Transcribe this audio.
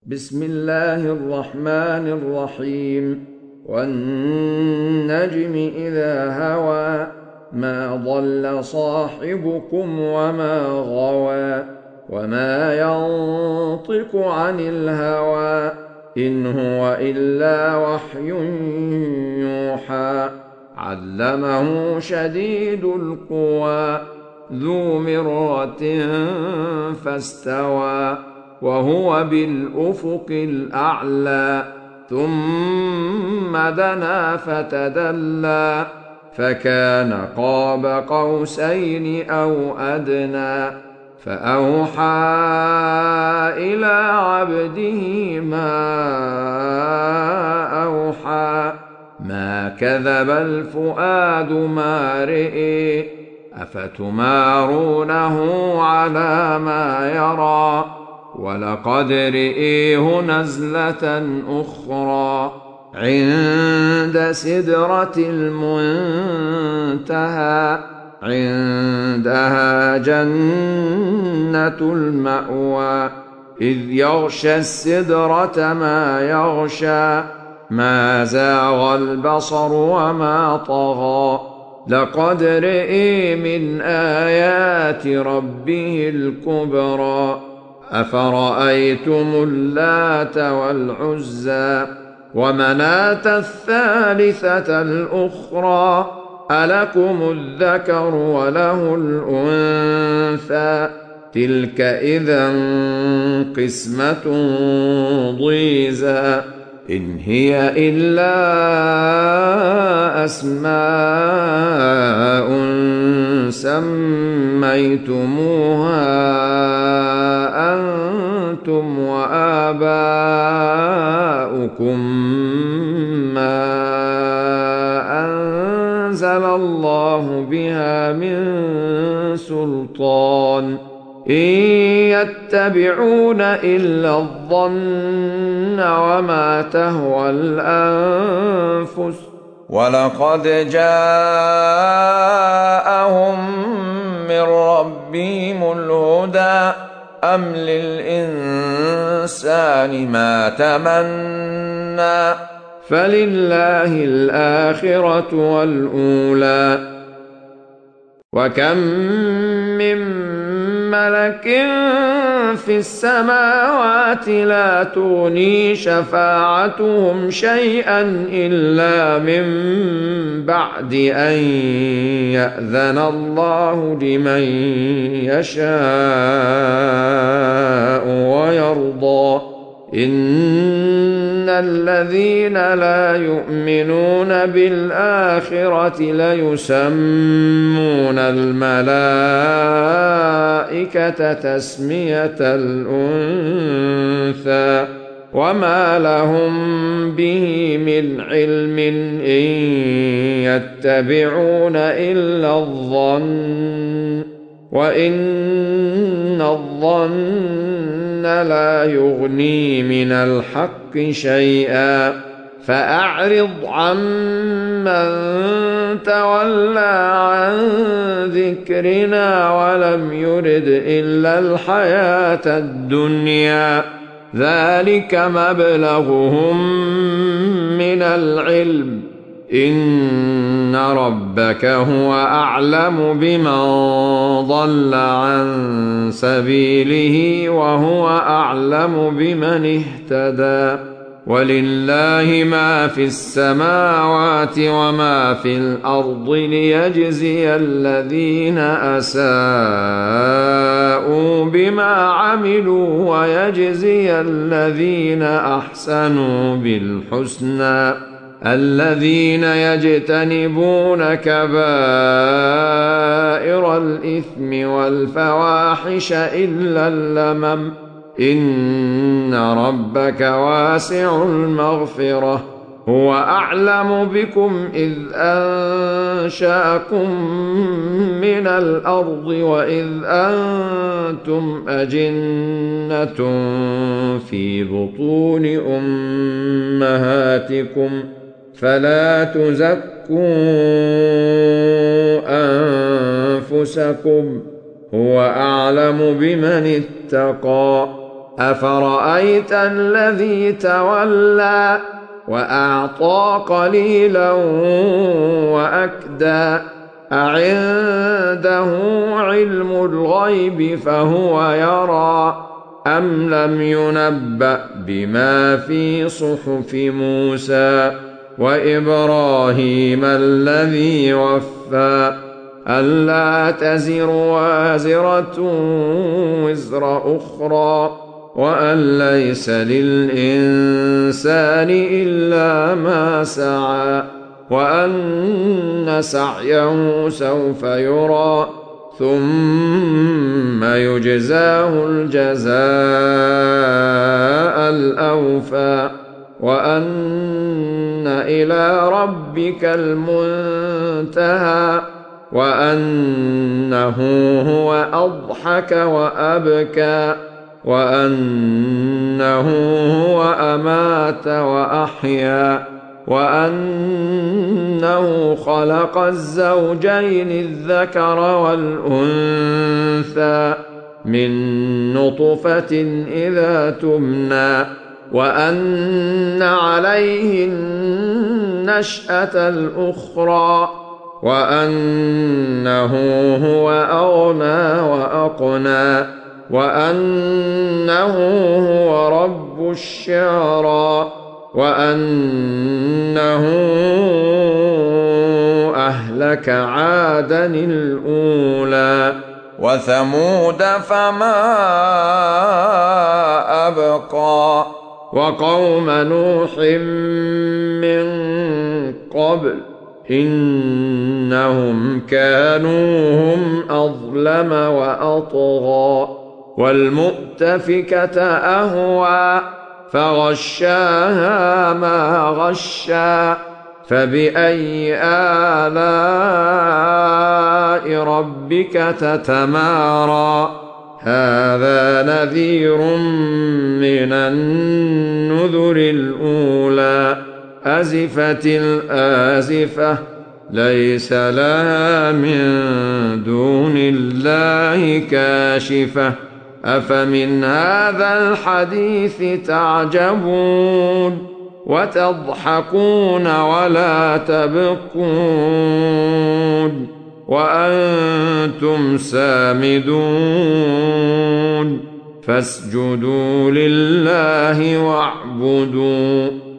بسم الله الرحمن الرحيم. والنجم إذا هوى ما ضل صاحبكم وما غوى وما ينطق عن الهوى إن هو إلا وحي يوحى علمه شديد القوى ذو مرة فاستوى وهو بالأفق الأعلى ثم دنا فتدلى فكان قاب قوسين أو أدنى فأوحى إلى عبده ما أوحى ما كذب الفؤاد ما رئي أفتمارونه على ما يرى ولقد رئيه نزلة أخرى عند سدرة المنتهى عندها جنة المأوى إذ يغشى السدرة ما يغشى ما زاغ البصر وما طغى لقد رئي من آيات ربه الكبرى أفرأيتم اللات والعزى ومناة الثالثة الأخرى ألكم الذكر وله الأنثى تلك إذا قسمة ضيزى إن هي إلا أسماء سميتموها أنتم وآباؤكم ما أنزل الله بها من سلطان إن يتبعون إلا الظن وما تهوى الأنفس ولقد جاءهم من ربهم الهدى أم للإنسان ما تمنى فلله الآخرة والأولى وكم من ملك في السماوات لا تغني شفاعتهم شيئا إلا من بعد أن يأذن الله لمن يشاء ويرضى إن الذين لا يؤمنون بالآخرة ليسمون الملائكة تسمية الأنثى وما لهم به من علم إن يتبعون إلا الظن وإن الظن لا يغني من الحق شيئا فأعرض عمن تولى عن ذكرنا ولم يرد إلا الحياة الدنيا ذلك مبلغهم من العلم إن ربك هو أعلم بمن ضل عن سبيله وهو أعلم بمن اهتدى ولله ما في السماوات وما في الأرض ليجزي الذين أساءوا بما عملوا ويجزي الذين أحسنوا بالحسنى الذين يجتنبون كبائر الإثم والفواحش إلا اللمم إن ربك واسع المغفرة هو أعلم بكم إذ أنشأكم من الأرض وإذ أنتم أجنة في بطون أمهاتكم فلا تزكوا أنفسكم هو أعلم بمن اتقى أفرأيت الذي تولى وأعطى قليلا وأكدى أعنده علم الغيب فهو يرى أم لم ينبأ بما في صحف موسى وإبراهيم الذي وفى ألا تزر وازرة وزر أخرى وأن ليس للإنسان إلا ما سعى وأن سعيه سوف يرى ثم يجزاه الجزاء الأوفى وأن إلى ربك المنتهى وأنه هو أضحك وأبكى وأنه هو أمات وأحيا وأنه خلق الزوجين الذكر والأنثى من نطفة إذا تمنى وأن عليه النشأة الأخرى وأنه هو أغنى وأقنى وأنه هو رب الشعرى وأنه أهلك عادا الأولى وثمود فما أبقى وقوم نوح من قبل إنهم كانوا هم أظلم وأطغى والمؤتفكة أهوى فغشاها ما غشى فبأي آلاء ربك تتمارى هذا نذير من النذر الأولى أزفت الآزفة ليس لها من دون الله كاشفة أفمن هذا الحديث تعجبون وتضحكون ولا تبكون وأنتم سامدون فاسجدوا لله واعبدوا